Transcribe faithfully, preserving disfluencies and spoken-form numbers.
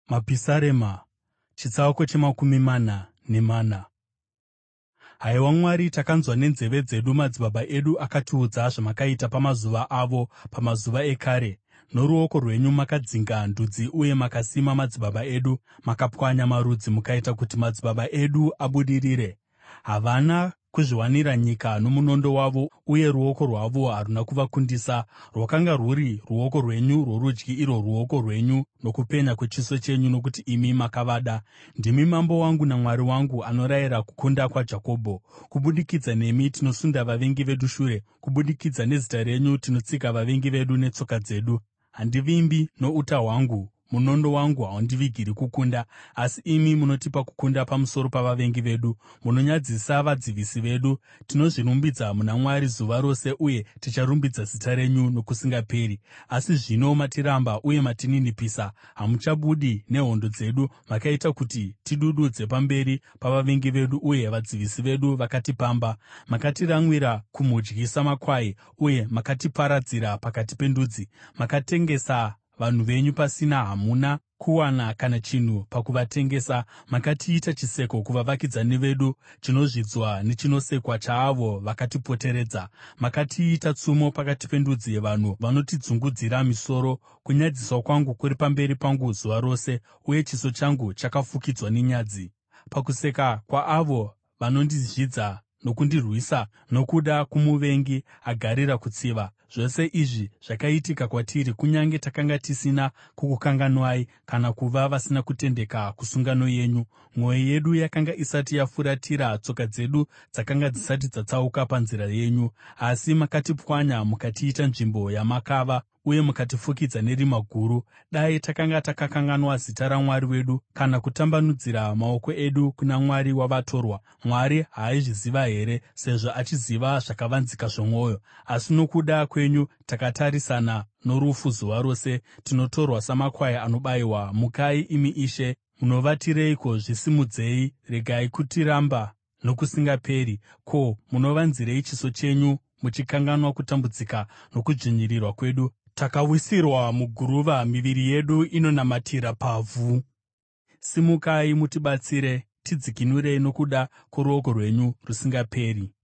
Mapisarema, chitsauko chemakumi mana nemana. Haiwa Mwari, takanzwa nenzeve dzedu; madzibaba edu akatiudza zvamakaita pamazuva avo, pamazuva ekare. Noruoko rwenyu makadzinga ndudzi uye makasima madzibaba edu; makapwanya marudzi mukaita kuti madzibaba edu abudirire. Havana kuzviwanira nyika nomunondo wavo, uye ruoko rwavo haruna kuvakundisa. Rwakanga rwuri ruoko rwenyu rworudyi, irwo ruoko rwenyu nokupenya kwechiso chenyu, nokuti imi makavada. Ndimi Mambo wangu naMwari wangu, anorayira kukunda kwaJakobho. Kubudikidza nemi tinosunda vavengi vedu shure; kubudikidza nezita renyu tinotsika vavengi vedu netsoka dzedu. Handivimbi nouta hwangu, munondo wangu haundivigiri kukunda. Asi imi munotipa kukunda pamusoro pavavengi vedu; munonyadzisa vadzivisi vedu. Tinozvirumbidza muna Mwari zuva rose, uye ticharumbidza zita renyu nokusingaperi. Asi zvino matiramba uye matininipisa; hamuchabudi nehondo dzedu. Makaita kuti tidududze pamberi pavavengi vedu, uye vadzivisi vedu vakatipamba. Makatiramwira kumudyi samakwai, uye makatiparadzira pakati pendudzi. Makatengesa vanhu venyu pasina; hamuna kuwana kana chinhu pakuvatengesa. Makatiita chiseko kuvavakidzani vedu, chinozvidzwa nechinosekwa chaavo vakatipoteredza. Makatiita tsumo pakati pendudzi; vanhu vanotidzungudzira misoro. Kunyadziswa kwangu kuri pamberi pangu zuva rose, uye chiso changu chakafukidzwa nenyadzi, pakuseka kwaavo vanondizvidza nokundirwisa, nokuda kwomuvengi agarira kutsiva. Zvose izvi zvakaitika kwatiri, kunyange takanga tisina kukukanganwai, kana kuva vasina kutendeka kusungano yenyu. Mwoyo yedu yakanga isati yafuratira, tsoka dzedu dzakanga dzisati dzatsauka panzira yenyu. Asi makatipwanya mukatiita nzvimbo yamakava, uye mukatifukidza nerima guru. Dai takanga takakanganwa zita raMwari wedu, kana kutambanudzira maoko edu kuna Mwari wavatorwa! Mwari haaizviziva here, sezvo achiziva zvakavanzika zvomwoyo? Asi nokuda kwenyu takatarisana norufu zuva rose; tinotorwa samakwai anobayiwa. Mukai, imi Ishe! Munovatireiko? Zvisimudzei! Regai kutiramba nokusingaperi. Ko, munovanzirei chiso chenyu muchikanganwa kutambudzika nokudzvinyirirwa kwedu? Takawisirwa muguruva, miviri yedu inonamatira pavhu. Simukai mutibatsire; tidzikinurei nokuda kworuoko rwenyu rusingaperi.